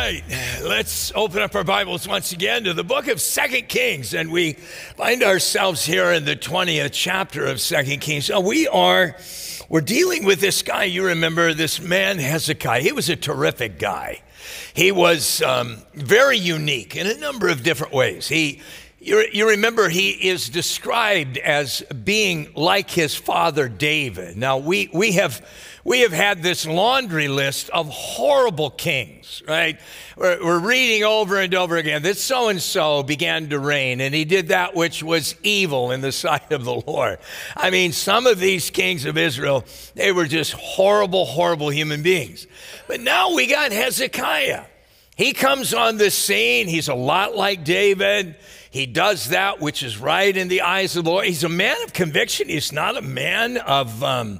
right, let's open up our Bibles once again to the book of 2 Kings, and we find ourselves here in the 20th chapter of 2 Kings. So we're dealing with this guy. You remember this man Hezekiah. He was a terrific guy. He was very unique in a number of different ways. You remember he is described as being like his father David. Now we have had this laundry list of horrible kings, right? We're reading over and over again that so-and-so began to reign, and he did that which was evil in the sight of the Lord. I mean, some of these kings of Israel, they were just horrible, horrible human beings. But now we got Hezekiah. He comes on the scene. He's a lot like David. He does that which is right in the eyes of the Lord. He's a man of conviction. He's not a man of...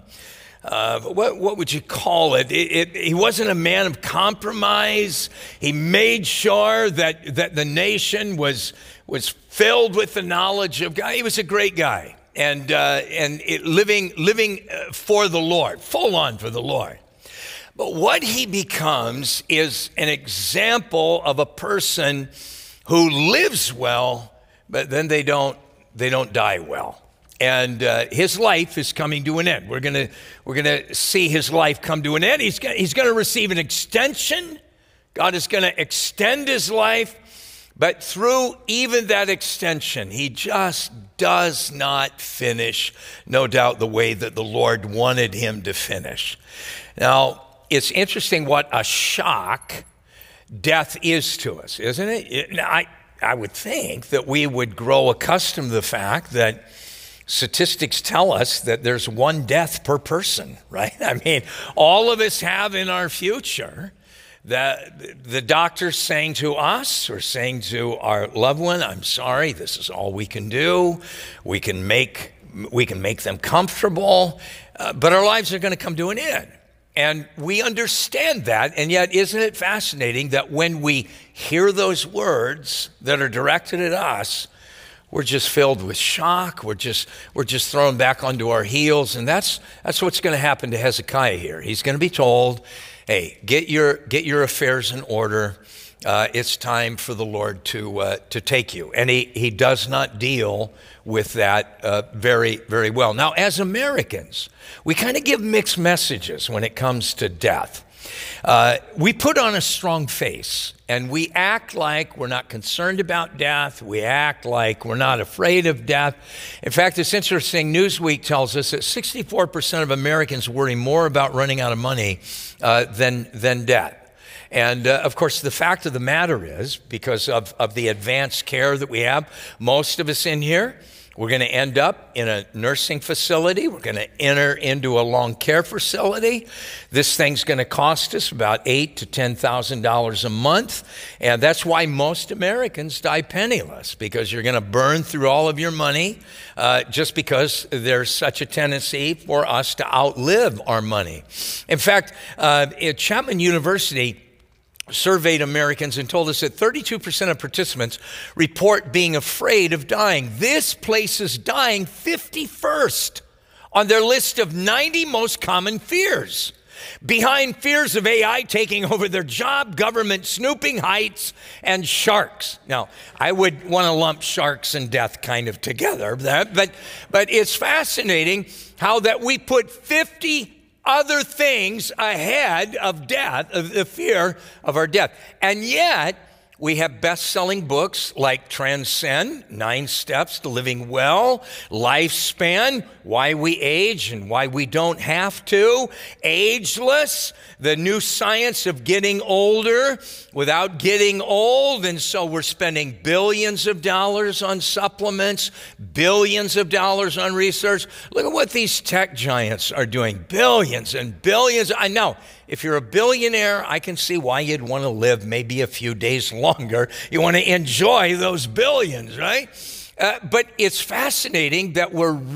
what would you call it? He wasn't a man of compromise. He made sure that the nation was filled with the knowledge of God. He was a great guy, and living for the Lord, full on for the Lord. But what he becomes is an example of a person who lives well, but then they don't die well. And his life is coming to an end. We're gonna see his life come to an end. He's gonna receive an extension. God is gonna extend his life, but through even that extension, he just does not finish, no doubt, the way that the Lord wanted him to finish. Now, it's interesting what a shock death is to us, isn't it? I would think that we would grow accustomed to the fact that statistics tell us that there's one death per person, right? I mean, all of us have in our future that the doctor's saying to us or saying to our loved one, I'm sorry, this is all we can do. We can make them comfortable, but our lives are going to come to an end. And we understand that, and yet isn't it fascinating that when we hear those words that are directed at us, we're just filled with shock. We're just thrown back onto our heels, and that's what's going to happen to Hezekiah here. He's going to be told, "Hey, get your affairs in order. It's time for the Lord to take you." And he does not deal with that very, very well. Now, as Americans, we kind of give mixed messages when it comes to death. We put on a strong face, and we act like we're not concerned about death. We act like we're not afraid of death. In fact, it's interesting. Newsweek tells us that 64% of Americans worry more about running out of money than death. And of course, the fact of the matter is, because of the advanced care that we have, most of us in here, we're going to end up in a nursing facility. We're going to enter into a long care facility. This thing's going to cost us about $8,000 to $10,000 a month. And that's why most Americans die penniless, because you're going to burn through all of your money just because there's such a tendency for us to outlive our money. In fact, at Chapman University, surveyed Americans and told us that 32% of participants report being afraid of dying. This places dying 51st on their list of 90 most common fears, behind fears of AI taking over their job, government snooping, heights, and sharks. Now, I would want to lump sharks and death kind of together, but it's fascinating how that we put 50 other things ahead of death, of the fear of our death. And yet, we have best-selling books like Transcend, 9 Steps to Living Well, Lifespan, Why We Age and Why We Don't Have to, Ageless, The New Science of Getting Older Without Getting Old. And so we're spending billions of dollars on supplements, billions of dollars on research. Look at what these tech giants are doing, billions and billions. I know. If you're a billionaire, I can see why you'd want to live maybe a few days longer. You want to enjoy those billions, right? But it's fascinating that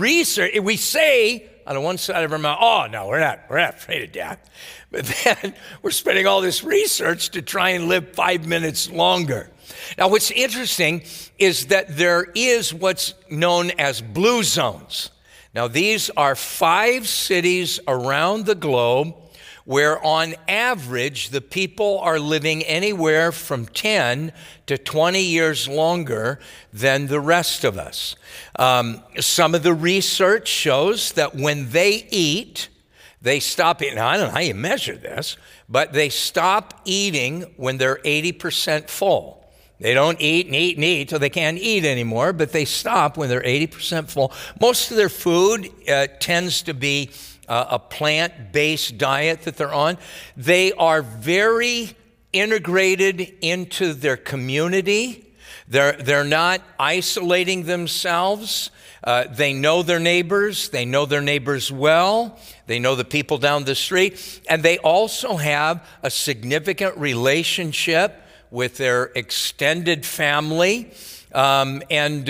we say on one side of our mouth, oh, no, we're not afraid of death. But then we're spending all this research to try and live 5 minutes longer. Now, what's interesting is that there is what's known as blue zones. Now, these are 5 cities around the globe where on average the people are living anywhere from 10 to 20 years longer than the rest of us. Some of the research shows that when they eat, they stop eating. Now, I don't know how you measure this, but they stop eating when they're 80% full. They don't eat and eat and eat till they can't eat anymore, but they stop when they're 80% full. Most of their food tends to be a plant-based diet that they're on. They are very integrated into their community. They're not isolating themselves. They know their neighbors. They know their neighbors well. They know the people down the street. And they also have a significant relationship with their extended family. And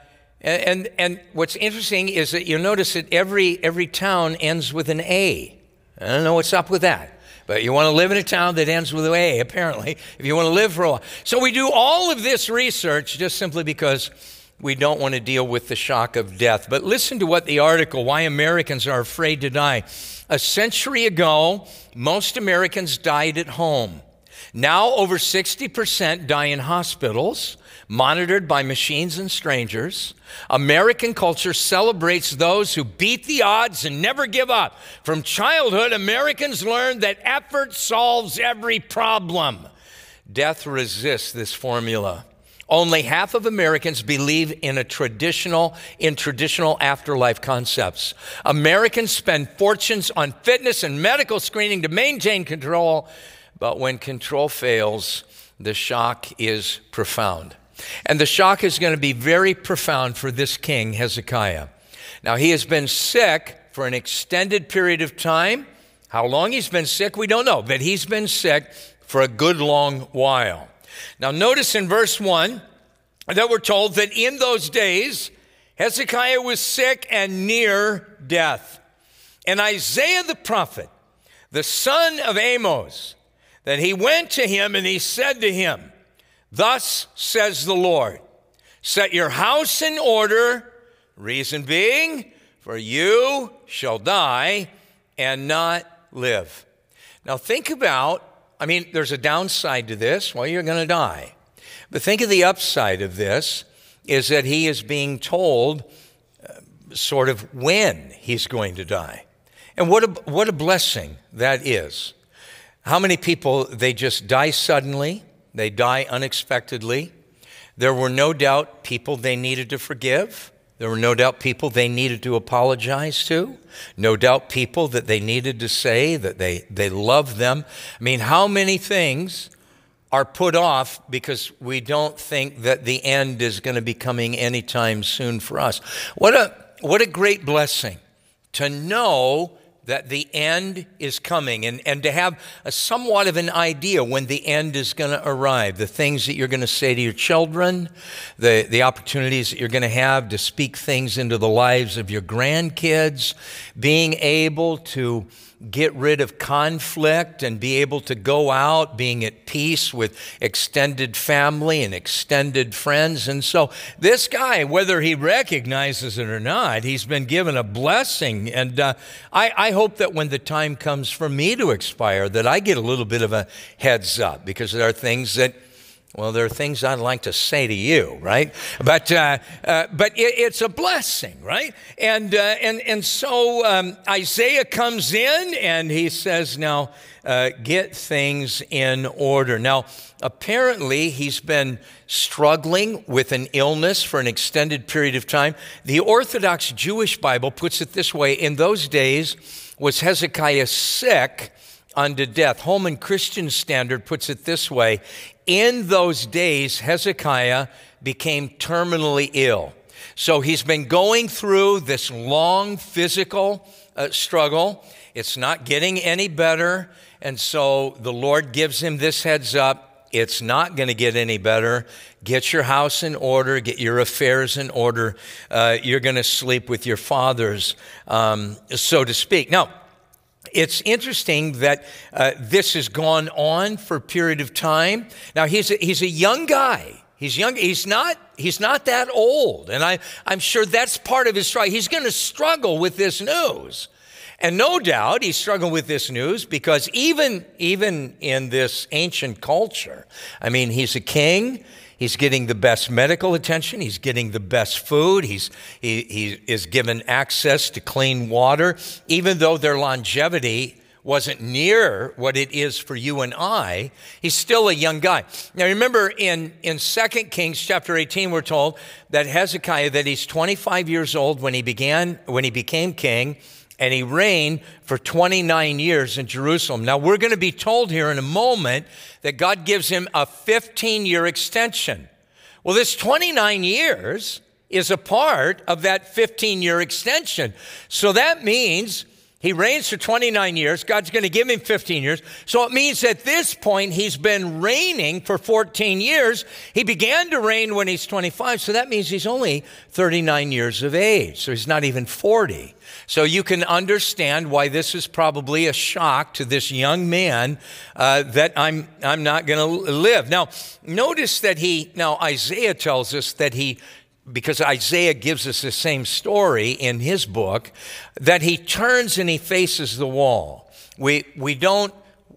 what's interesting is that you'll notice that every town ends with an A. I don't know what's up with that, but you want to live in a town that ends with an A, apparently, if you want to live for a while. So we do all of this research just simply because we don't want to deal with the shock of death. But listen to what the article, Why Americans Are Afraid to Die. A century ago, most Americans died at home. Now over 60% die in hospitals, monitored by machines and strangers. American culture celebrates those who beat the odds and never give up. From childhood, Americans learn that effort solves every problem. Death resists this formula. Only half of Americans believe in traditional afterlife concepts. Americans spend fortunes on fitness and medical screening to maintain control, but when control fails, the shock is profound. And the shock is going to be very profound for this king, Hezekiah. Now, he has been sick for an extended period of time. How long he's been sick, we don't know, but he's been sick for a good long while. Now, notice in verse 1 that we're told that in those days, Hezekiah was sick and near death. And Isaiah the prophet, the son of Amos, that he went to him and he said to him, "Thus says the Lord, set your house in order, reason being, for you shall die and not live." Now think about, there's a downside to this. Well, you're going to die. But think of the upside of this, is that he is being told sort of when he's going to die. And what a blessing that is. How many people, they just die suddenly, they die unexpectedly. There were no doubt people they needed to forgive. There were no doubt people they needed to apologize to. No doubt people that they needed to say that they love them. How many things are put off because we don't think that the end is going to be coming anytime soon for us? What a great blessing to know that the end is coming and to have a somewhat of an idea when the end is going to arrive, the things that you're going to say to your children, the opportunities that you're going to have to speak things into the lives of your grandkids, being able to get rid of conflict and be able to go out being at peace with extended family and extended friends. And so this guy, whether he recognizes it or not, he's been given a blessing. And I hope that when the time comes for me to expire, that I get a little bit of a heads up, because there are things that, well, there are things I'd like to say to you, right? But it's a blessing, right? And so Isaiah comes in and he says, now get things in order. Now, apparently he's been struggling with an illness for an extended period of time. The Orthodox Jewish Bible puts it this way: in those days, was Hezekiah sick unto death? Holman Christian Standard puts it this way: in those days, Hezekiah became terminally ill. So he's been going through this long physical struggle. It's not getting any better. And so the Lord gives him this heads up: it's not going to get any better. Get your house in order. Get your affairs in order. You're going to sleep with your fathers, so to speak. Now, it's interesting that this has gone on for a period of time. Now, he's a young guy. He's young. He's not that old. And I'm sure that's part of his struggle. He's going to struggle with this news. And no doubt he struggled with this news because even in this ancient culture, I mean, he's a king. He's getting the best medical attention. He's getting the best food. He is given access to clean water, even though their longevity wasn't near what it is for you and I. He's still a young guy. Now remember in 2 Kings chapter 18, we're told that Hezekiah, that he's 25 years old when he became king, and he reigned for 29 years in Jerusalem. Now, we're going to be told here in a moment that God gives him a 15-year extension. Well, this 29 years is a part of that 15-year extension. So that means he reigns for 29 years. God's going to give him 15 years. So it means at this point, he's been reigning for 14 years. He began to reign when he's 25. So that means he's only 39 years of age. So he's not even 40. So you can understand why this is probably a shock to this young man that I'm not going to live. Now, notice that Isaiah tells us that because Isaiah gives us the same story in his book, that he turns and he faces the wall. We don't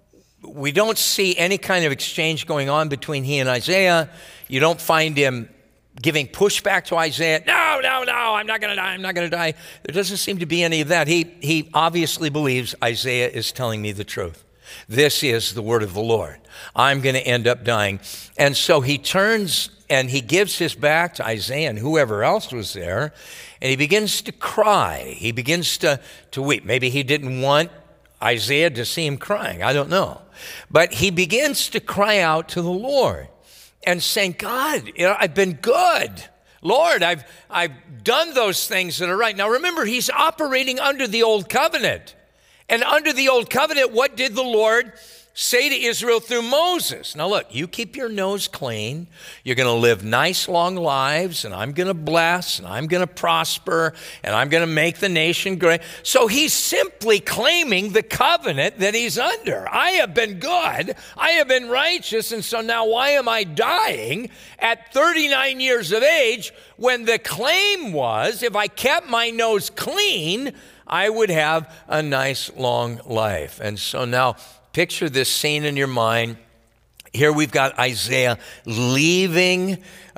see any kind of exchange going on between he and Isaiah. You don't find him giving pushback to Isaiah. No, I'm not going to die. There doesn't seem to be any of that. He obviously believes Isaiah is telling me the truth. This is the word of the Lord. I'm going to end up dying. And so he turns and he gives his back to Isaiah and whoever else was there, and he begins to cry. He begins to weep. Maybe he didn't want Isaiah to see him crying. I don't know. But he begins to cry out to the Lord and saying, God, I've been good. Lord, I've done those things that are right. Now remember, he's operating under the old covenant. And under the old covenant, what did the Lord say to Israel through Moses? Now look, you keep your nose clean. You're going to live nice, long lives, and I'm going to bless, and I'm going to prosper, and I'm going to make the nation great. So he's simply claiming the covenant that he's under. I have been good. I have been righteous, and so now why am I dying at 39 years of age when the claim was if I kept my nose clean, I would have a nice, long life. And so now picture this scene in your mind. Here we've got Isaiah leaving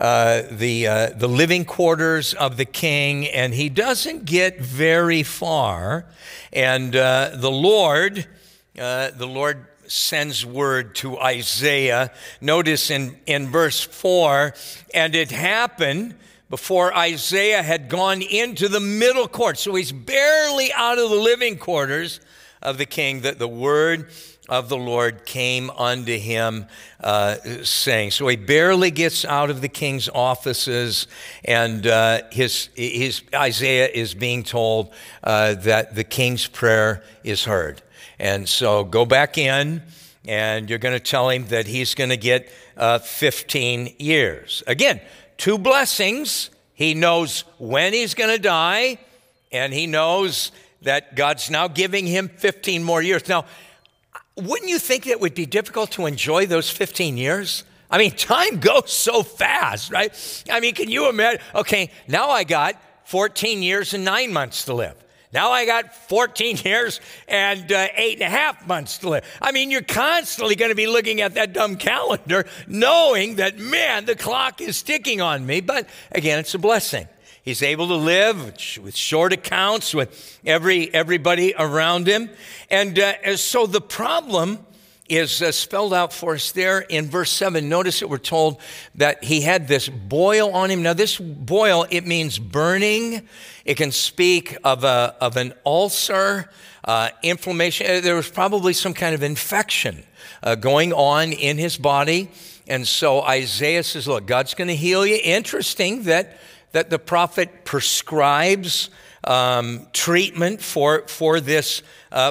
the living quarters of the king, and he doesn't get very far. And the Lord sends word to Isaiah. Notice in verse 4, and it happened before Isaiah had gone into the middle court. So he's barely out of the living quarters of the king, that the word of the Lord came unto him, saying. So he barely gets out of the king's offices, and Isaiah is being told that the king's prayer is heard. And so go back in, and you're going to tell him that he's going to get 15 years. Again, two blessings. He knows when he's going to die, and he knows that God's now giving him 15 more years. Now, wouldn't you think it would be difficult to enjoy those 15 years? I mean, time goes so fast, right? I mean, can you imagine? Okay, now I got 14 years and 9 months to live. Now I got 14 years and 8.5 months to live. I mean, you're constantly going to be looking at that dumb calendar, knowing that, man, the clock is ticking on me. But again, it's a blessing. He's able to live with short accounts with everybody around him. And so the problem is spelled out for us there in verse 7. Notice that we're told that he had this boil on him. Now this boil, it means burning. It can speak of an ulcer, inflammation. There was probably some kind of infection going on in his body. And so Isaiah says, look, God's going to heal you. Interesting that the prophet prescribes treatment for this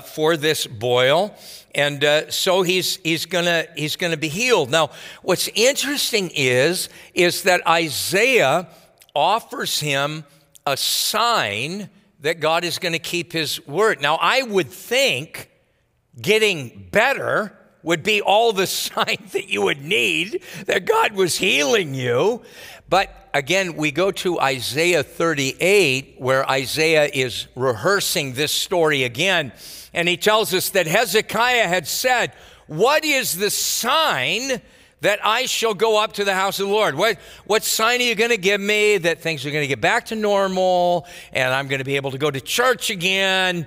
boil. And so he's gonna be healed. Now, what's interesting is that Isaiah offers him a sign that God is going to keep his word. Now, I would think getting better would be all the signs that you would need that God was healing you. But again, we go to Isaiah 38, where Isaiah is rehearsing this story again. And he tells us that Hezekiah had said, "What is the sign that I shall go up to the house of the Lord? What sign are you going to give me that things are going to get back to normal and I'm going to be able to go to church again?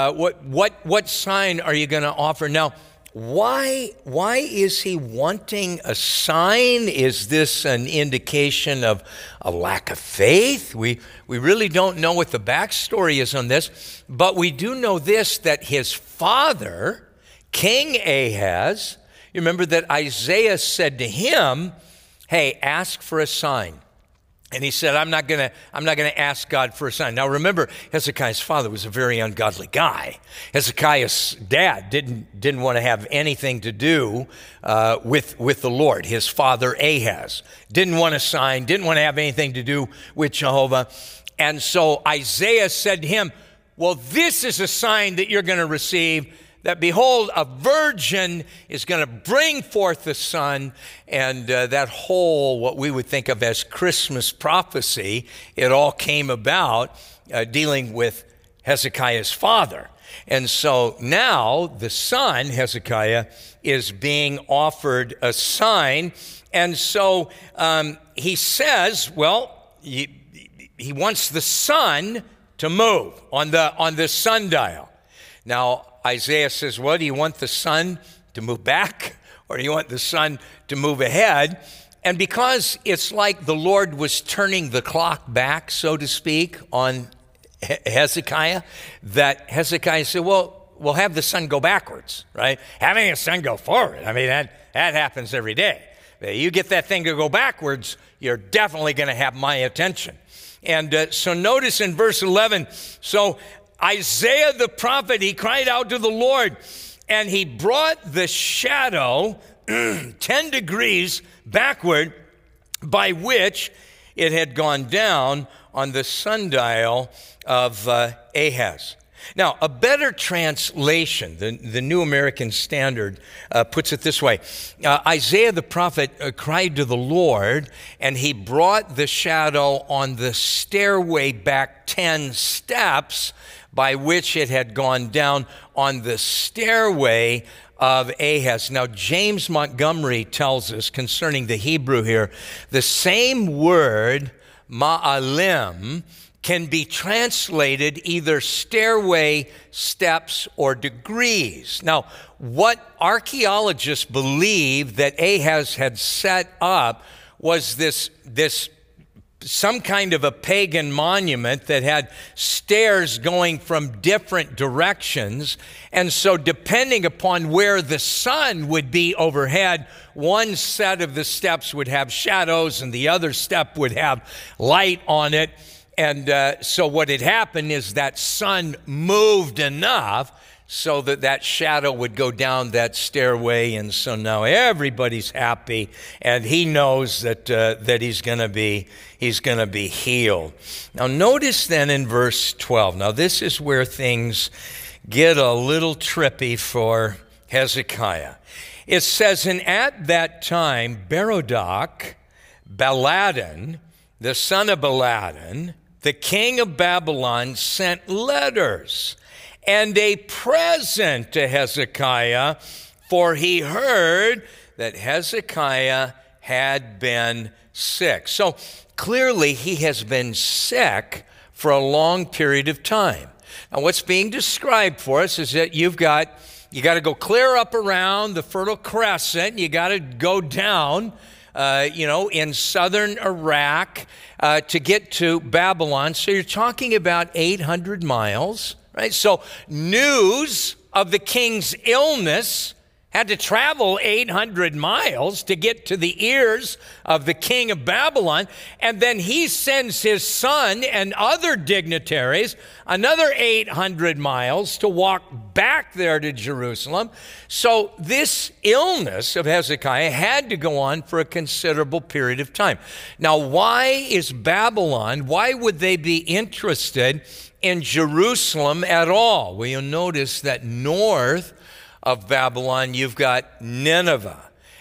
What sign are you going to offer?" Now, why is he wanting a sign? Is this an indication of a lack of faith? We really don't know what the backstory is on this, but we do know this, that his father, King Ahaz, you remember that Isaiah said to him, "Hey, ask for a sign." And he said, I'm not gonna ask God for a sign. Now remember, Hezekiah's father was a very ungodly guy. Hezekiah's dad didn't want to have anything to do with the Lord. His father Ahaz didn't want a sign, didn't want to have anything to do with Jehovah. And so Isaiah said to him, "Well, this is a sign that you're going to receive, that behold, a virgin is going to bring forth the son." And that whole, what we would think of as Christmas prophecy, it all came about dealing with Hezekiah's father. And so now the son, Hezekiah, is being offered a sign. And so he says, well, he wants the sun to move on the sundial. Now, Isaiah says, well, do you want the sun to move back or do you want the sun to move ahead? And because it's like the Lord was turning the clock back, so to speak, on Hezekiah, that Hezekiah said, well, we'll have the sun go backwards, right? Having the sun go forward, I mean, that happens every day. You get that thing to go backwards, you're definitely going to have my attention. And so notice in verse 11, so Isaiah the prophet, he cried out to the Lord, and he brought the shadow 10 degrees backward, by which it had gone down on the sundial of Ahaz. Now, a better translation, the New American Standard, puts it this way. Isaiah the prophet cried to the Lord, and he brought the shadow on the stairway back 10 steps, by which it had gone down on the stairway of Ahaz. Now, James Montgomery tells us concerning the Hebrew here, the same word, ma'alim, can be translated either stairway, steps, or degrees. Now, what archaeologists believe that Ahaz had set up was this some kind of a pagan monument that had stairs going from different directions. And so depending upon where the sun would be overhead, one set of the steps would have shadows and the other step would have light on it. And so what had happened is that sun moved enough so that shadow would go down that stairway. And so now everybody's happy, and he knows that he's going to be healed. Now notice then in verse 12. Now this is where things get a little trippy for Hezekiah. It says, and at that time Berodach Baladan, the son of Baladan, the king of Babylon, sent letters and a present to Hezekiah, for he heard that Hezekiah had been sick. So clearly he has been sick for a long period of time. Now what's being described for us is that you got to go clear up around the Fertile Crescent. You got to go down in southern Iraq to get to Babylon. So you're talking about 800 miles, right? So news of the king's illness had to travel 800 miles to get to the ears of the king of Babylon. And then he sends his son and other dignitaries another 800 miles to walk back there to Jerusalem. So this illness of Hezekiah had to go on for a considerable period of time. Now, why is Babylon, why would they be interested in Jerusalem at all? Well, you'll notice that north of Babylon, you've got Nineveh.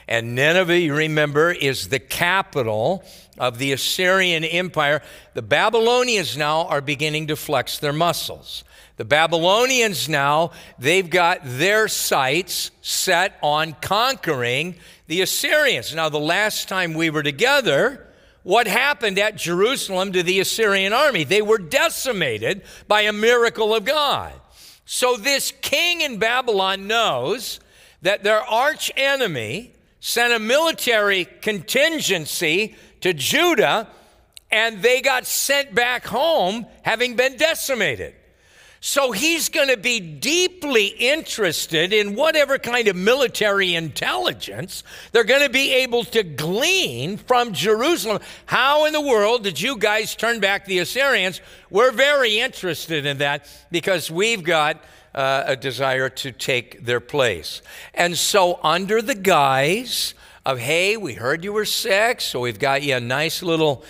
And Nineveh, you remember, is the capital of the Assyrian Empire. The Babylonians now are beginning to flex their muscles. The Babylonians now, they've got their sights set on conquering the Assyrians. Now, the last time we were together, what happened at Jerusalem to the Assyrian army? They were decimated by a miracle of God. So this king in Babylon knows that their arch enemy sent a military contingency to Judah, and they got sent back home having been decimated. So he's going to be deeply interested in whatever kind of military intelligence they're going to be able to glean from Jerusalem. How in the world did you guys turn back the Assyrians? We're very interested in that because we've got a desire to take their place. And so under the guise of, hey, we heard you were sick, so we've got you a nice little,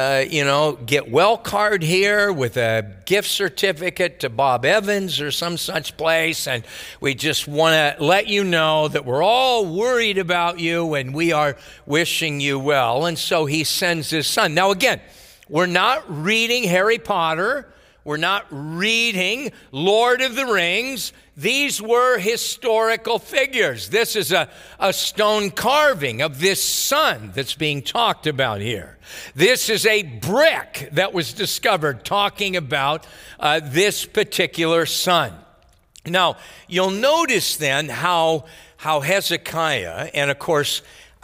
get well card here with a gift certificate to Bob Evans or some such place, and we just want to let you know that we're all worried about you and we are wishing you well. And so he sends his son. Now again, we're not reading Harry Potter. We're not reading Lord of the Rings. These were historical figures. This is a stone carving of this son that's being talked about here. This is a brick that was discovered talking about this particular son. Now, you'll notice then how Hezekiah, and of course,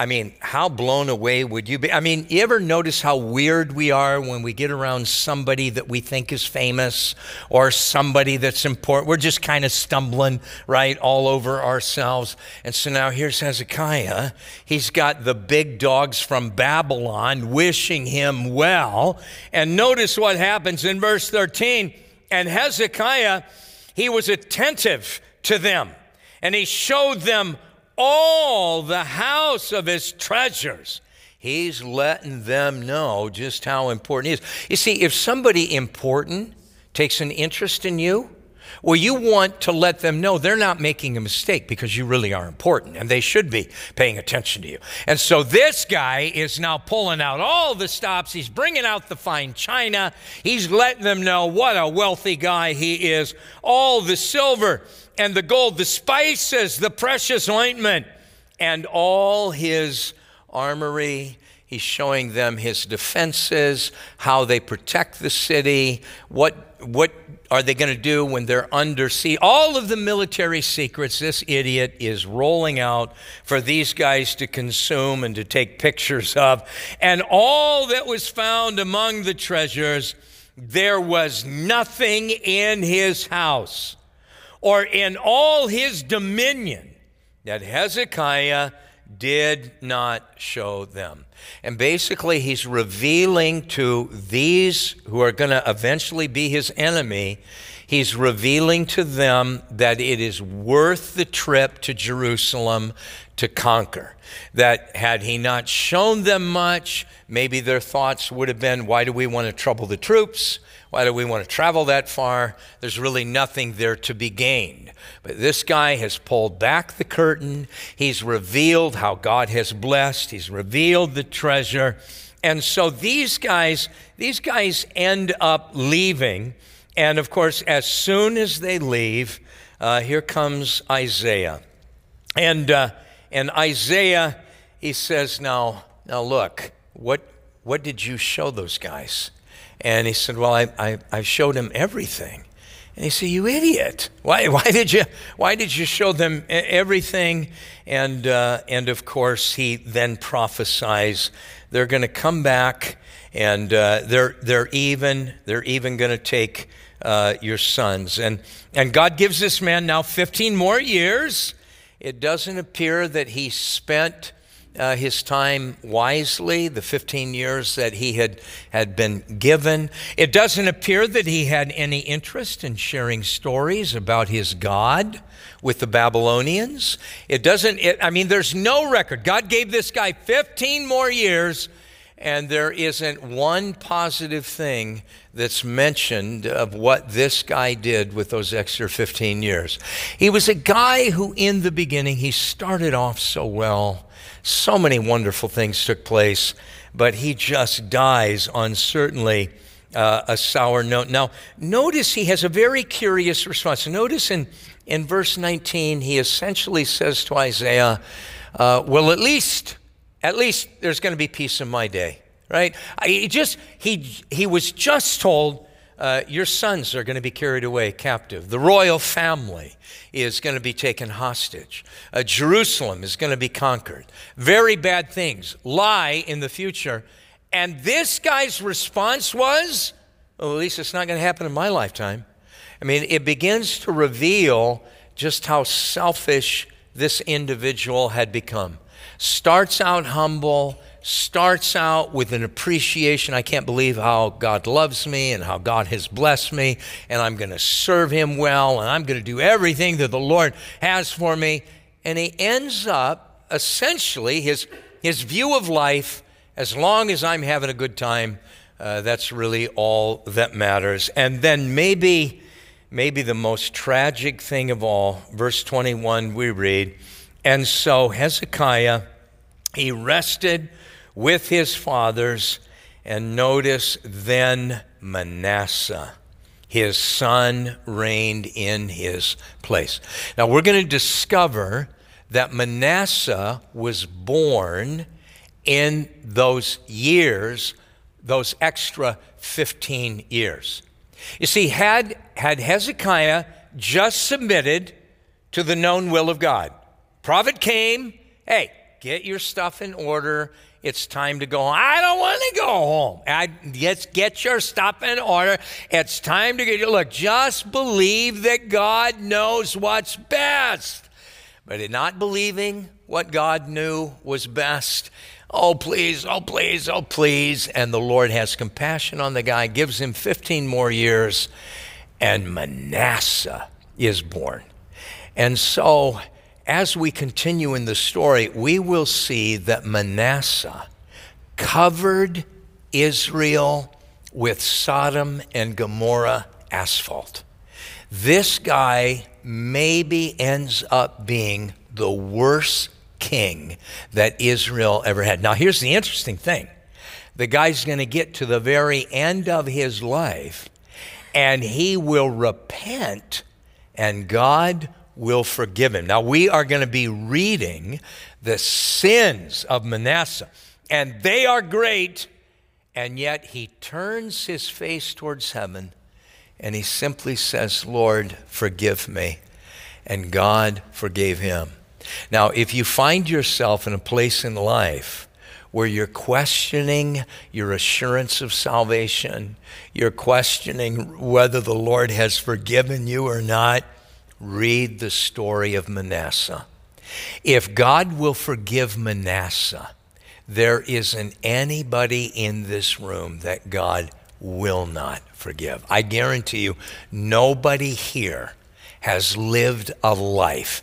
how blown away would you be? You ever notice how weird we are when we get around somebody that we think is famous or somebody that's important? We're just kind of stumbling, right, all over ourselves. And so now here's Hezekiah. He's got the big dogs from Babylon wishing him well. And notice what happens in verse 13. And Hezekiah, he was attentive to them, and he showed them all the house of his treasures. He's letting them know just how important he is. You see, if somebody important takes an interest in you, well, you want to let them know they're not making a mistake because you really are important and they should be paying attention to you. And so this guy is now pulling out all the stops. He's bringing out the fine china. He's letting them know what a wealthy guy he is. All the silver and the gold, the spices, the precious ointment, and all his armory. He's showing them his defenses, how they protect the city, what are they going to do when they're under siege. All of the military secrets this idiot is rolling out for these guys to consume and to take pictures of. And all that was found among the treasures, there was nothing in his house or in all his dominion that Hezekiah did not show them. And basically, he's revealing to these who are going to eventually be his enemy, he's revealing to them that it is worth the trip to Jerusalem to conquer. That had he not shown them much, maybe their thoughts would have been, why do we want to trouble the troops? Why do we want to travel that far? There's really nothing there to be gained. But this guy has pulled back the curtain. He's revealed how God has blessed. He's revealed the treasure. And so these guys end up leaving. And of course, as soon as they leave, here comes Isaiah. And Isaiah, he says, now look, what did you show those guys? And he said, well, I showed him everything. And he said, you idiot. Why did you show them everything? And of course, he then prophesies they're going to come back, and they're even going to take your sons. And God gives this man now 15 more years. It doesn't appear that he spent his time wisely, the 15 years that he had been given. It doesn't appear that he had any interest in sharing stories about his God with the Babylonians. There's no record. God gave this guy 15 more years, and there isn't one positive thing that's mentioned of what this guy did with those extra 15 years. He was a guy who, in the beginning, he started off so well, So many wonderful things took place, but he just dies on certainly a sour note. Now, notice he has a very curious response. Notice in verse 19, he essentially says to Isaiah, well, at least there's going to be peace in my day, right? He was just told, your sons are going to be carried away captive. The royal family is going to be taken hostage. Jerusalem is going to be conquered. Very bad things lie in the future. And this guy's response was, well, at least it's not going to happen in my lifetime. I mean, it begins to reveal just how selfish this individual had become. Starts out humble, starts out with an appreciation. I can't believe how God loves me and how God has blessed me, and I'm going to serve him well, and I'm going to do everything that the Lord has for me. And he ends up, essentially, his view of life, as long as I'm having a good time, that's really all that matters. And then maybe the most tragic thing of all, verse 21, we read, and so Hezekiah, he rested with his fathers, and notice then Manasseh, his son, reigned in his place. Now we're going to discover that Manasseh was born in those years, those extra 15 years. You see, had Hezekiah just submitted to the known will of God, prophet came, hey, get your stuff in order. It's time to go home. I don't want to go home. Get your stuff in order. It's time to look, just believe that God knows what's best. But in not believing what God knew was best, oh, please, oh, please, oh, please. And the Lord has compassion on the guy, gives him 15 more years, and Manasseh is born. And so, as we continue in the story, we will see that Manasseh covered Israel with Sodom and Gomorrah asphalt. This guy maybe ends up being the worst king that Israel ever had. Now, here's the interesting thing. The guy's going to get to the very end of his life, and he will repent, and God will forgive him. Now, we are going to be reading the sins of Manasseh, and they are great, and yet he turns his face towards heaven, and he simply says, Lord, forgive me. And God forgave him. Now, if you find yourself in a place in life where you're questioning your assurance of salvation, you're questioning whether the Lord has forgiven you or not, read the story of Manasseh. If God will forgive Manasseh, there isn't anybody in this room that God will not forgive. I guarantee you, nobody here has lived a life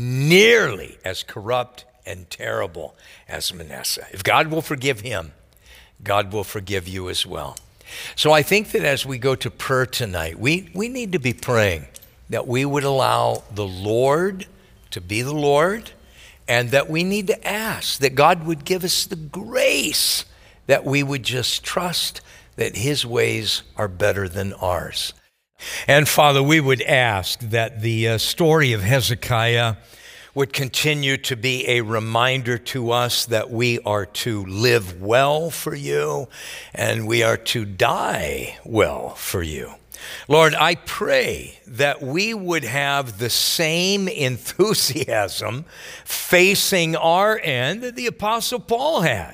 nearly as corrupt and terrible as Manasseh. If God will forgive him, God will forgive you as well. So I think that as we go to prayer tonight, we need to be praying that we would allow the Lord to be the Lord, and that we need to ask that God would give us the grace that we would just trust that his ways are better than ours. And Father, we would ask that the story of Hezekiah would continue to be a reminder to us that we are to live well for you and we are to die well for you. Lord, I pray that we would have the same enthusiasm facing our end that the Apostle Paul had.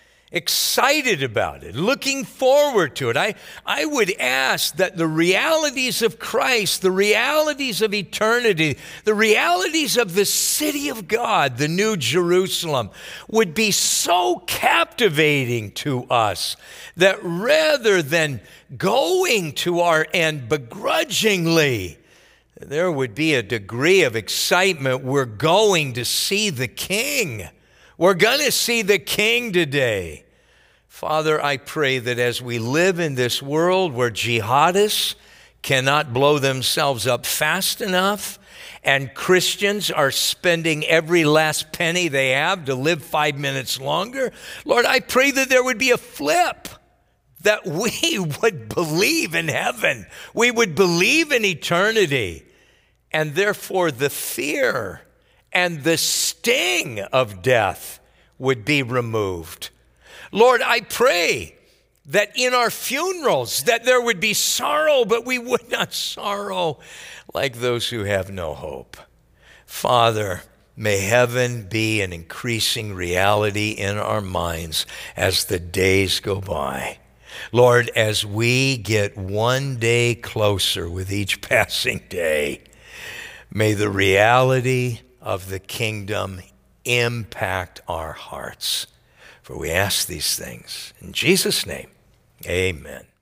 Excited about it, looking forward to it. I would ask that the realities of Christ, the realities of eternity, the realities of the city of God, the New Jerusalem, would be so captivating to us that rather than going to our end begrudgingly, there would be a degree of excitement. We're going to see the King. We're going to see the King today. Father, I pray that as we live in this world where jihadists cannot blow themselves up fast enough, and Christians are spending every last penny they have to live 5 minutes longer, Lord, I pray that there would be a flip, that we would believe in heaven. We would believe in eternity. And therefore the fear and the sting of death would be removed. Lord, I pray that in our funerals that there would be sorrow, but we would not sorrow like those who have no hope. Father, may heaven be an increasing reality in our minds as the days go by. Lord, as we get one day closer with each passing day, may the reality of the kingdom impact our hearts. For we ask these things in Jesus' name, amen.